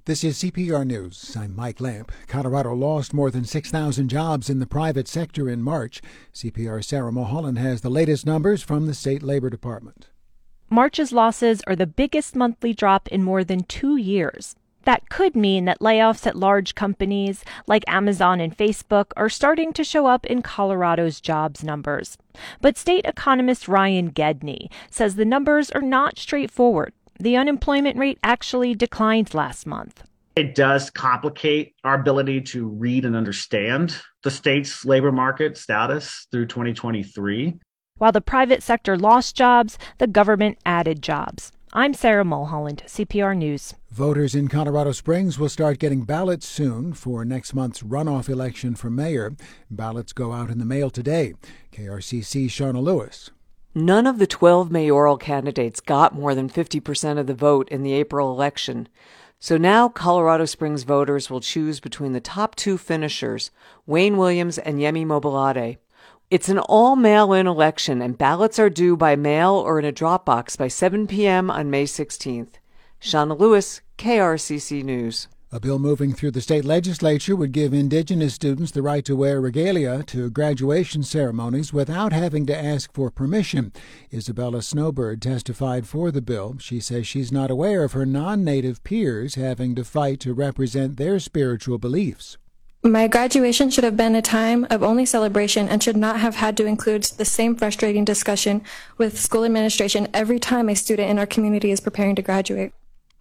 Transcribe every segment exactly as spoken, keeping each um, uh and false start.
This is C P R News. I'm Mike Lamp. Colorado lost more than six thousand jobs in the private sector in March. C P R's Sarah Mulholland has the latest numbers from the state labor department. March's losses are the biggest monthly drop in more than two years. That could mean that layoffs at large companies like Amazon and Facebook are starting to show up in Colorado's jobs numbers. But state economist Ryan Gedney says the numbers are not straightforward. The unemployment rate actually declined last month. It does complicate our ability to read and understand the state's labor market status through twenty twenty-three. While the private sector lost jobs, the government added jobs. I'm Sarah Mulholland, C P R News. Voters in Colorado Springs will start getting ballots soon for next month's runoff election for mayor. Ballots go out in the mail today. K R C C's Shauna Lewis. None of the twelve mayoral candidates got more than fifty percent of the vote in the April election. So now Colorado Springs voters will choose between the top two finishers, Wayne Williams and Yemi Mobolade. It's an all-mail-in election, and ballots are due by mail or in a drop box by seven p.m. on May sixteenth. Shauna Lewis, K R C C News. A bill moving through the state legislature would give Indigenous students the right to wear regalia to graduation ceremonies without having to ask for permission. Isabella Snowbird testified for the bill. She says she's not aware of her non-native peers having to fight to represent their spiritual beliefs. My graduation should have been a time of only celebration and should not have had to include the same frustrating discussion with school administration every time a student in our community is preparing to graduate.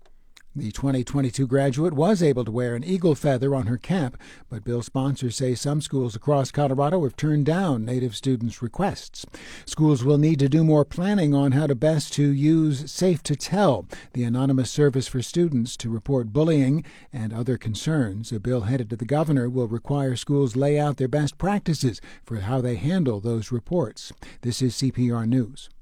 The twenty twenty-two graduate was able to wear an eagle feather on her cap, but bill sponsors say some schools across Colorado have turned down Native students' requests. Schools will need to do more planning on how to best to use Safe to Tell, the anonymous service for students to report bullying and other concerns. A bill headed to the governor will require schools lay out their best practices for how they handle those reports. This is C P R News.